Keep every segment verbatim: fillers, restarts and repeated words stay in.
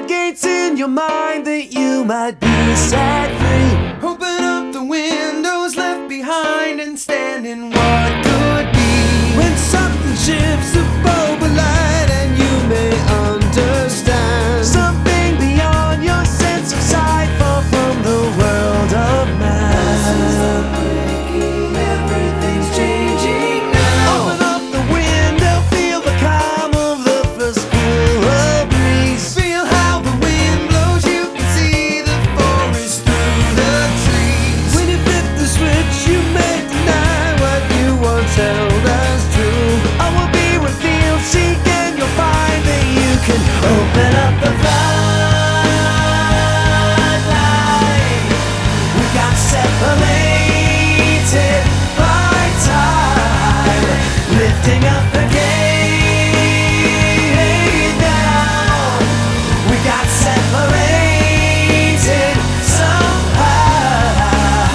floodgates in your mind that you might be set free. Open up the windows left behind and stand in what could be. When something shifts, a bulb of light, and you may understand something beyond your sense of sight, far from the world of man. Everything's changing now. Open up the window, feel the calm of the first cool of breeze. Feel how the wind blows, you can see the forest through the trees. When you flip the switch, you may deny what you once held as true. All will be revealed, seek and you'll find that you can open up the floodlight. We got separated by time, lifting up the gate now. We got separated somehow.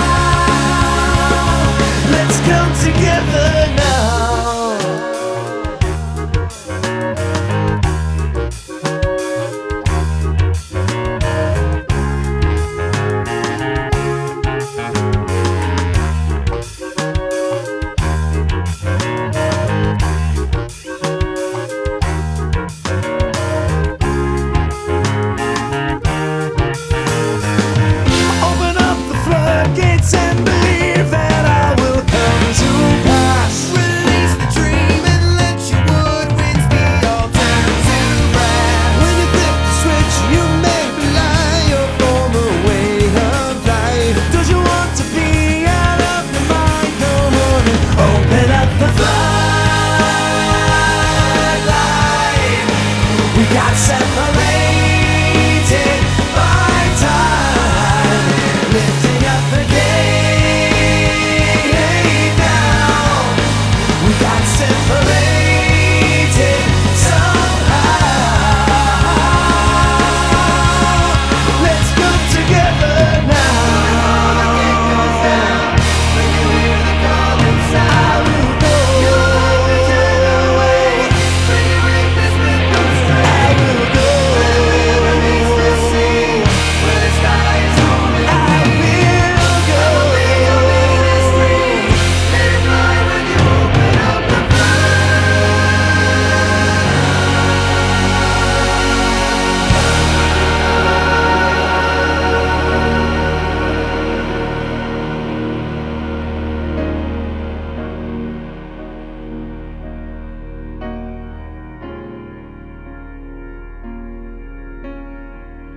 Let's come together now. Open up the floodgates and believe that I will come to pass. Release the dream and let your woodwinds be all turned to brass. When you flip the switch, you may belie your former way of life. Don't you want to be out of your mind? Come on and open up the floodlight. We got separated.